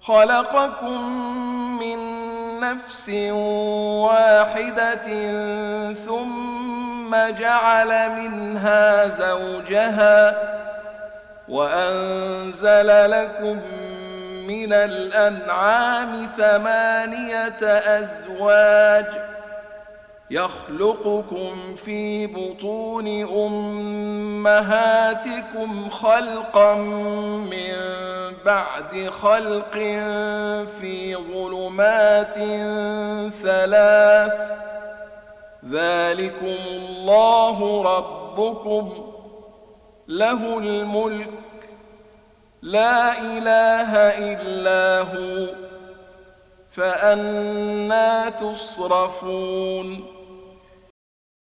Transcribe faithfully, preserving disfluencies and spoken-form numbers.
خلقكم من نفس واحدة ثم جعل منها زوجها وأنزل لكم من الأنعام ثمانية أزواج يخلقكم في بطون أمهاتكم خلقا من بعد خلق في ظلمات ثلاث ذلكم الله ربكم له الملك لا إله إلا هو فأنى تصرفون